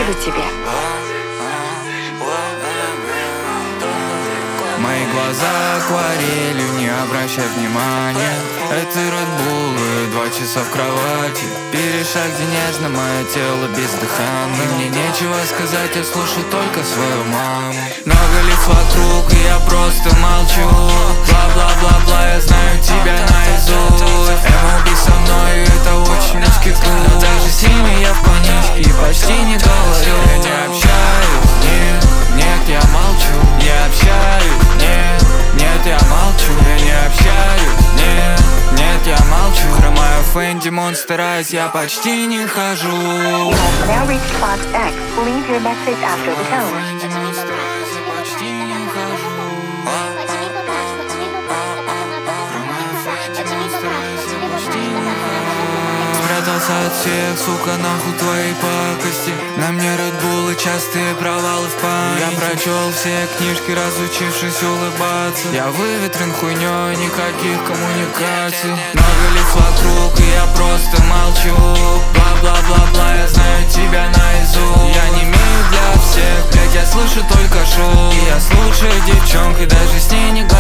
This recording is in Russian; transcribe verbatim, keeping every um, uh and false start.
скажу тебе. Мои глаза акварелью, не обращай внимания. Это Red Bull и два часа в кровати. Перешаг, где нежно мое тело бездыханно. Мне нечего сказать, я слушаю только свою маму. Много лиц вокруг, и я просто молчу. Бла-бла-бла-бла, я знаю тебя наизусть. эм эл би со мной, это очень узкий круг. Но даже с ними я в паничке и почти не говорю. Я не общаюсь, нет, нет, я молчу. Не общаюсь, нет, нет, я молчу. Я не общаюсь, нет, нет, я молчу. Хромаю Фэнди Монстер Айз, я почти не хожу. You have now reached box X. Leave your message after the tone. Фэнди Монстер Айз, я почти не хожу. Хромаю Фэнди Монстер Айз, я почти не хожу. Спрятался от всех, сука, нахуй твои пакости. На мне Red Bull и частые провалы в памяти. Я прочел все книжки, разучившись улыбаться. Я выветрен хуйней, никаких коммуникаций. Много лиц вокруг, и я просто молчу. Бла-бла-бла-бла, я знаю тебя наизусть. Я не имею для всех, блять, я слышу только шум. И я слушаю девчонку, и даже с ней не говорю.